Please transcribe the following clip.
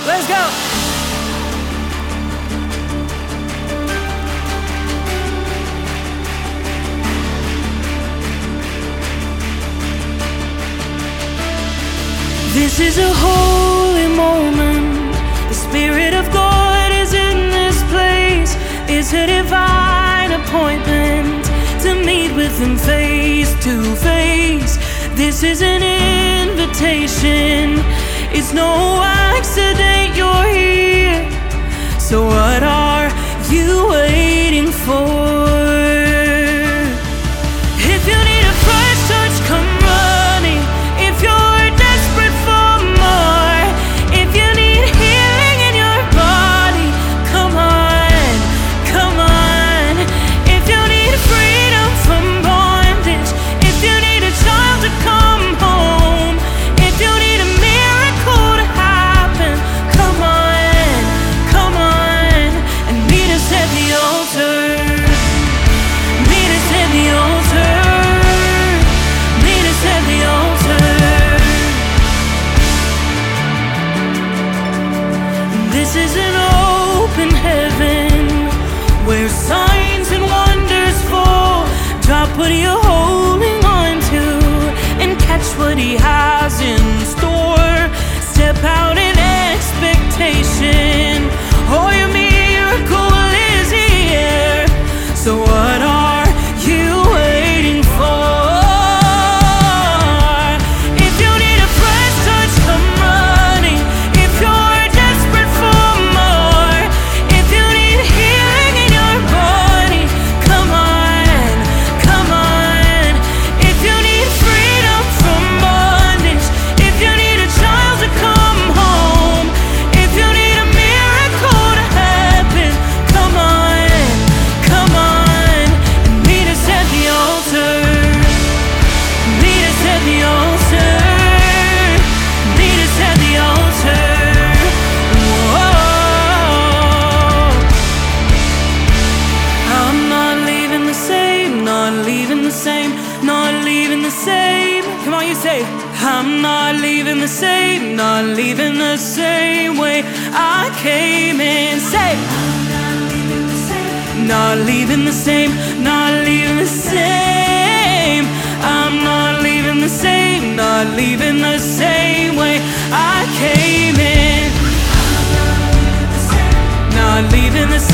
Let's go. This is a holy moment. The Spirit of God is in this place. It's a divine appointment to meet with Him face to face. This is an invitation. It's no accident you're here. So what are you waiting for? If you need a fresh touch, come running. If you're desperate for more, if you need healing in your body, come on, come on. If you need freedom from bondage, if you need a child to come home, if you need a miracle to happen, come on, and meet us at the altar. Meet us at the altar. Meet us at the altar. This is an open heaven where signs and wonders fall. Drop what you're holding on to and catch what He has in store. Step out in expectation. Oh, your miracle is here. So what are you waiting for? If you need a fresh touch, come running. If you're desperate for more, if you need healing in your body, come on, come on. If you need freedom from bondage, if you need a child to come home, if you need a miracle to happen, come on, come on, and meet us at the altar. Meet us at the altar. Meet us at the altar. Whoa. I'm not leaving the same, not leaving the same, not leaving the same. Come on, you say, I'm not leaving the same, not leaving the same way I came in. Say, not leaving the same, not leaving the same. I'm not leaving the same, not leaving the same way I came in. Not leaving the